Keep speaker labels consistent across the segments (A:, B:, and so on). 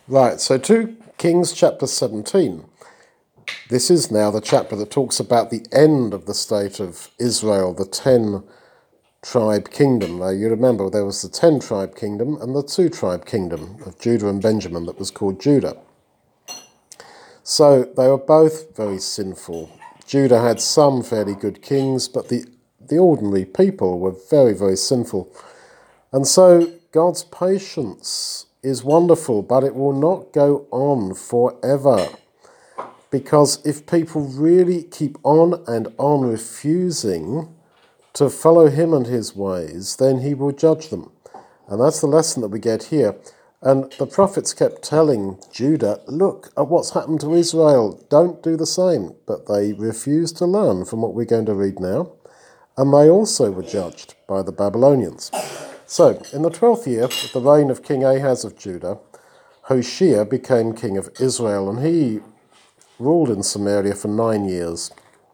A: Right, so 2 Kings chapter 17. This is now the chapter that talks about the end of the state of Israel, the 10-tribe kingdom. Now you remember there was the 10-tribe kingdom and the 2-tribe kingdom of Judah and Benjamin that was called Judah. So they were both very sinful. Judah had some fairly good kings, but the ordinary people were very, very sinful. And so God's patience is wonderful, but it will not go on forever. Because if people really keep on and on refusing to follow him and his ways, then he will judge them. And that's the lesson that we get here. And the prophets kept telling Judah, look at what's happened to Israel, don't do the same. But they refused to learn from what we're going to read now. And they also were judged by the Babylonians. So, in the 12th year of the reign of King Ahaz of Judah, Hoshea became king of Israel, and he ruled in Samaria for 9 years.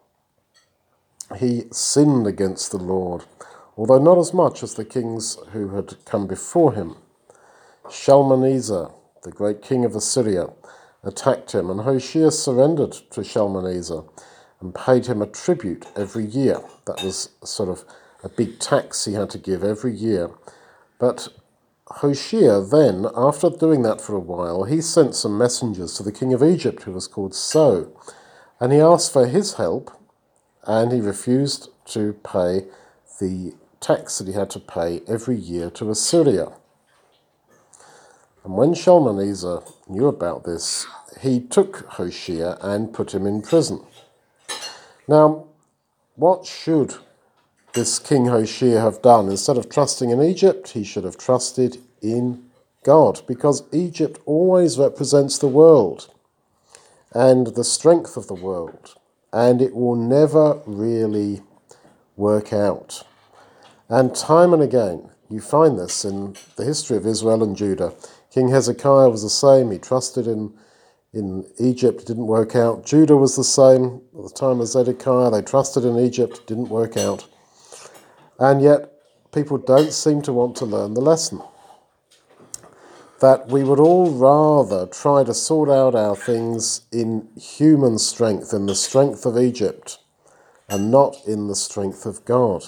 A: He sinned against the Lord, although not as much as the kings who had come before him. Shalmaneser, the great king of Assyria, attacked him, and Hoshea surrendered to Shalmaneser and paid him a tribute every year. That was sort of a big tax he had to give every year. But Hoshea then, after doing that for a while, he sent some messengers to the king of Egypt, who was called So, and he asked for his help, and he refused to pay the tax that he had to pay every year to Assyria. And when Shalmaneser knew about this, he took Hoshea and put him in prison. Now, what should this King Hoshea have done? Instead of trusting in Egypt, he should have trusted in God, because Egypt always represents the world and the strength of the world, and it will never really work out. And time and again, you find this in the history of Israel and Judah. King Hezekiah was the same. He trusted in Egypt, it didn't work out. Judah was the same at the time of Zedekiah. They trusted in Egypt, it didn't work out. And yet, people don't seem to want to learn the lesson. That we would all rather try to sort out our things in human strength, in the strength of Egypt, and not in the strength of God.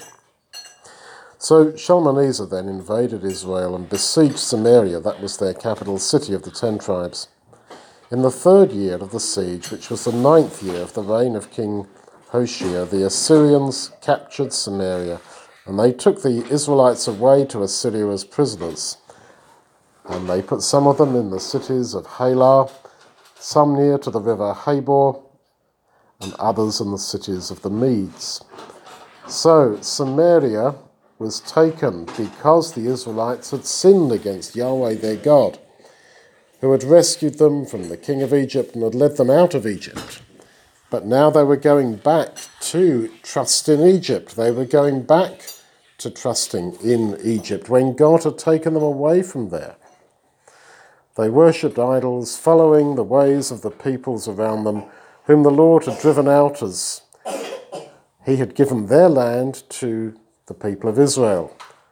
A: So Shalmaneser then invaded Israel and besieged Samaria. That was their capital city of the 10 tribes. In the 3rd year of the siege, which was the 9th year of the reign of King Hoshea, the Assyrians captured Samaria, and they took the Israelites away to Assyria as prisoners. And they put some of them in the cities of Halah, some near to the river Habor, and others in the cities of the Medes. So Samaria was taken because the Israelites had sinned against Yahweh their God, who had rescued them from the king of Egypt and had led them out of Egypt. But now they were going back to trust in Egypt. They were going back to trusting in Egypt when God had taken them away from there. They worshipped idols, following the ways of the peoples around them, whom the Lord had driven out as he had given their land to the people of Israel.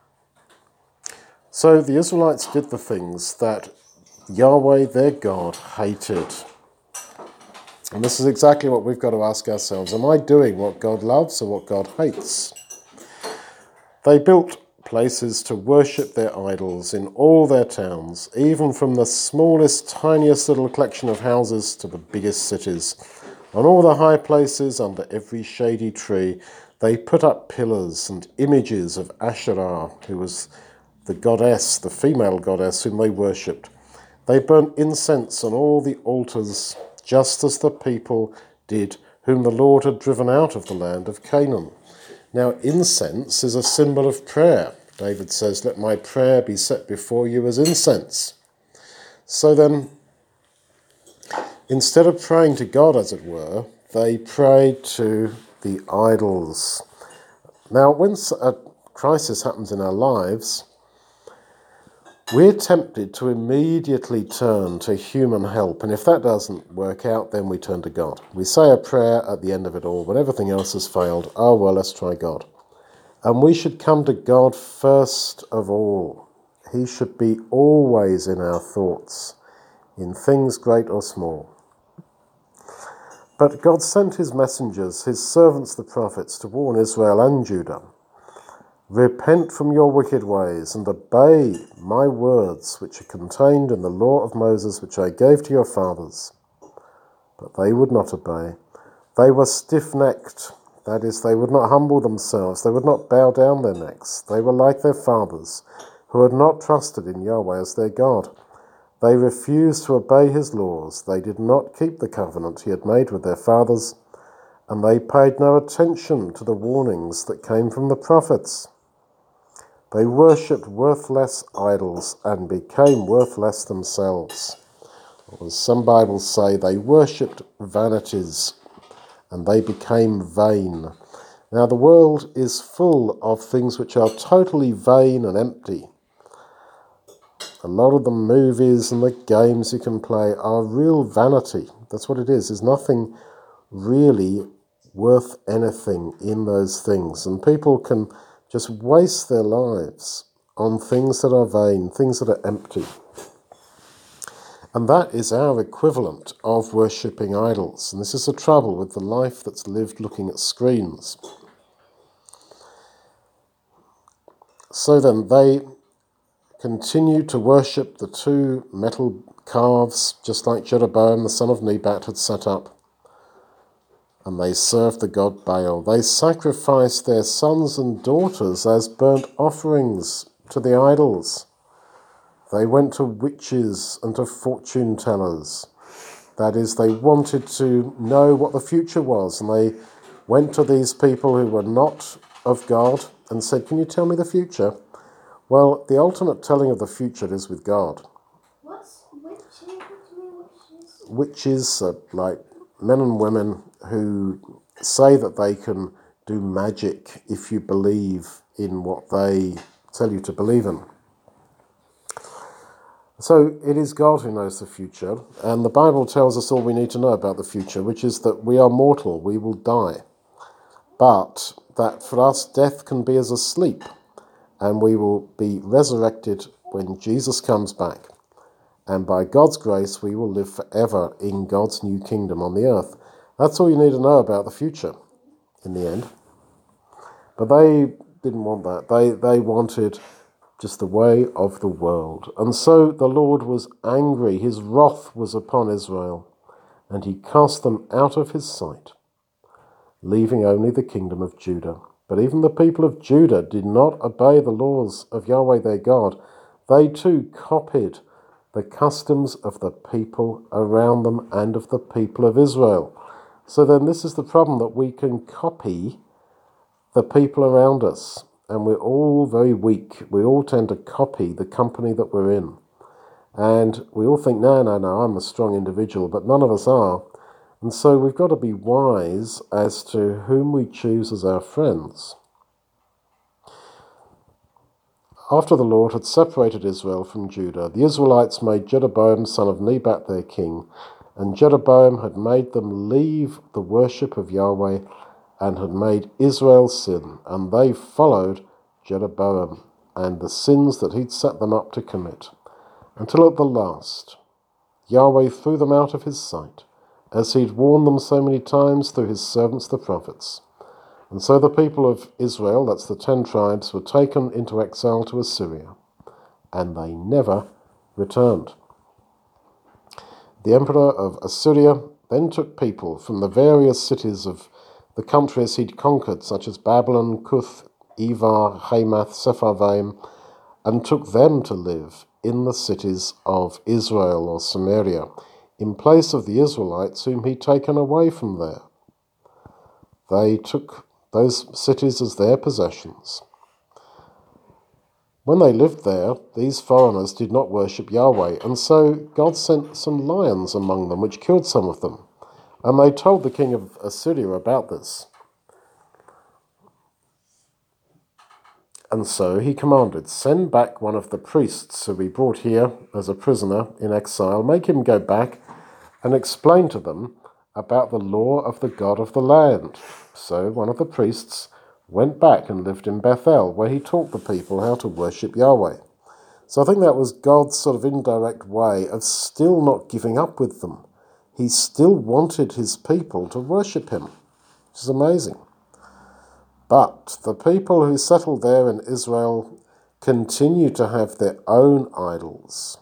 A: So the Israelites did the things that Yahweh, their God, hated. And this is exactly what we've got to ask ourselves. Am I doing what God loves or what God hates? They built places to worship their idols in all their towns, even from the smallest, tiniest little collection of houses to the biggest cities. On all the high places, under every shady tree, they put up pillars and images of Asherah, who was the goddess, the female goddess whom they worshipped. They burnt incense on all the altars, just as the people did whom the Lord had driven out of the land of Canaan. Now, incense is a symbol of prayer. David says, let my prayer be set before you as incense. So then, instead of praying to God, as it were, they prayed to the idols. Now, when a crisis happens in our lives, we're tempted to immediately turn to human help, and if that doesn't work out, then we turn to God. We say a prayer at the end of it all, when everything else has failed. Oh, well, let's try God. And we should come to God first of all. He should be always in our thoughts, in things great or small. But God sent his messengers, his servants the prophets, to warn Israel and Judah. Repent from your wicked ways and obey my words, which are contained in the law of Moses, which I gave to your fathers. But they would not obey. They were stiff-necked. That is, they would not humble themselves. They would not bow down their necks. They were like their fathers, who had not trusted in Yahweh as their God. They refused to obey his laws. They did not keep the covenant he had made with their fathers, and they paid no attention to the warnings that came from the prophets. They worshipped worthless idols and became worthless themselves. Or as some Bibles say, they worshipped vanities and they became vain. Now the world is full of things which are totally vain and empty. A lot of the movies and the games you can play are real vanity. That's what it is. There's nothing really worth anything in those things. And people can just waste their lives on things that are vain, things that are empty. And that is our equivalent of worshipping idols. And this is the trouble with the life that's lived looking at screens. So then they continued to worship the two metal calves, just like Jeroboam, the son of Nebat, had set up. And they served the god Baal. They sacrificed their sons and daughters as burnt offerings to the idols. They went to witches and to fortune tellers. That is, they wanted to know what the future was, and they went to these people who were not of God and said, "Can you tell me the future?" Well, the ultimate telling of the future is with God.
B: What's witches?
A: Witches are like men and women who say that they can do magic if you believe in what they tell you to believe in. So it is God who knows the future, and the Bible tells us all we need to know about the future, which is that we are mortal, we will die. But that for us death can be as a sleep, and we will be resurrected when Jesus comes back. And by God's grace, we will live forever in God's new kingdom on the earth. That's all you need to know about the future in the end. But they didn't want that. They wanted just the way of the world. And so the Lord was angry. His wrath was upon Israel, and he cast them out of his sight, leaving only the kingdom of Judah. But even the people of Judah did not obey the laws of Yahweh their God. They too copied the customs of the people around them and of the people of Israel. So then this is the problem, that we can copy the people around us, and we're all very weak. We all tend to copy the company that we're in. And we all think, no, I'm a strong individual, but none of us are. And so we've got to be wise as to whom we choose as our friends. After the Lord had separated Israel from Judah, the Israelites made Jeroboam son of Nebat their king, and Jeroboam had made them leave the worship of Yahweh and had made Israel sin, and they followed Jeroboam and the sins that he'd set them up to commit, until at the last Yahweh threw them out of his sight, as he'd warned them so many times through his servants the prophets. And so the people of Israel, that's the 10 tribes, were taken into exile to Assyria, and they never returned. The emperor of Assyria then took people from the various cities of the countries he'd conquered, such as Babylon, Cuth, Evar, Hamath, Sepharvaim, and took them to live in the cities of Israel or Samaria, in place of the Israelites whom he'd taken away from there. They took those cities as their possessions. When they lived there, these foreigners did not worship Yahweh, and so God sent some lions among them, which killed some of them. And they told the king of Assyria about this. And so he commanded, "Send back one of the priests who we brought here as a prisoner in exile. Make him go back and explain to them about the law of the God of the land." So one of the priests went back and lived in Bethel, where he taught the people how to worship Yahweh. So I think that was God's sort of indirect way of still not giving up with them. He still wanted his people to worship him, which is amazing. But the people who settled there in Israel continue to have their own idols.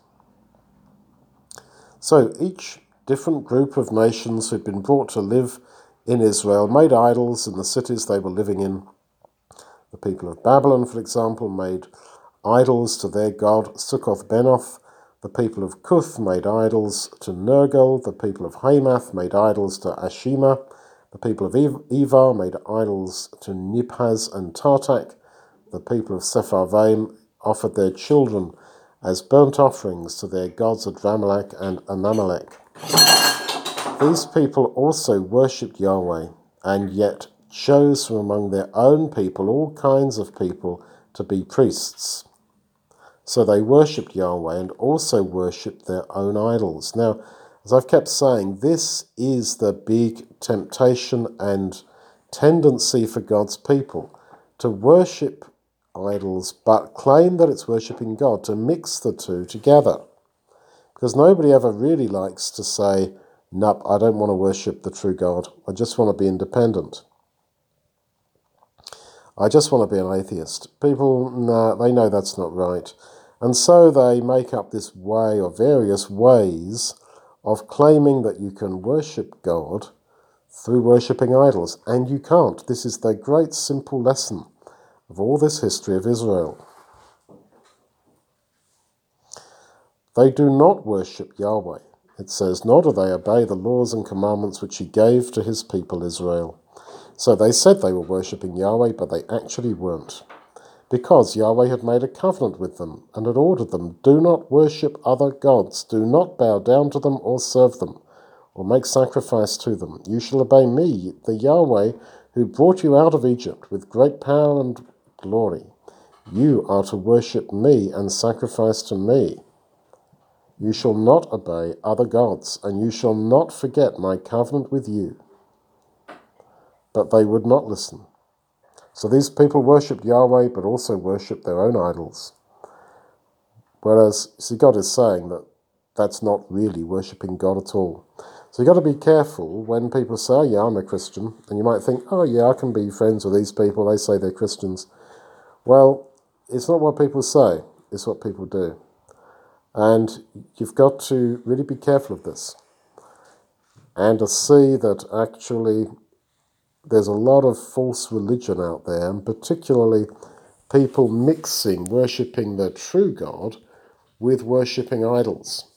A: So each different group of nations who'd been brought to live in Israel made idols in the cities they were living in. The people of Babylon, for example, made idols to their god Sukkoth-Benoth. The people of Cuth made idols to Nergal. The people of Hamath made idols to Ashima. The people of Evar made idols to Niphaz and Tartak. The people of Sepharvaim offered their children as burnt offerings to their gods Adramelech and Anamelech. These people also worshipped Yahweh, and yet chose from among their own people all kinds of people to be priests. So they worshipped Yahweh and also worshipped their own idols. Now, as I've kept saying, this is the big temptation and tendency for God's people, to worship idols but claim that it's worshipping God, to mix the two together. Because nobody ever really likes to say, nope, I don't want to worship the true God. I just want to be independent. I just want to be an atheist. People, they know that's not right. And so they make up this way, or various ways, of claiming that you can worship God through worshipping idols. And you can't. This is the great simple lesson of all this history of Israel. They do not worship Yahweh. It says, nor do they obey the laws and commandments which he gave to his people Israel. So they said they were worshipping Yahweh, but they actually weren't. Because Yahweh had made a covenant with them and had ordered them, do not worship other gods, do not bow down to them or serve them, or make sacrifice to them. You shall obey me, the Yahweh, who brought you out of Egypt with great power and glory. You are to worship me and sacrifice to me. You shall not obey other gods, and you shall not forget my covenant with you. But they would not listen. So these people worshipped Yahweh, but also worshipped their own idols. Whereas, see, God is saying that that's not really worshipping God at all. So you've got to be careful when people say, oh, yeah, I'm a Christian. And you might think, oh, yeah, I can be friends with these people. They say they're Christians. Well, it's not what people say. It's what people do. And you've got to really be careful of this. And to see that actually there's a lot of false religion out there, and particularly people mixing worshipping the true God with worshipping idols.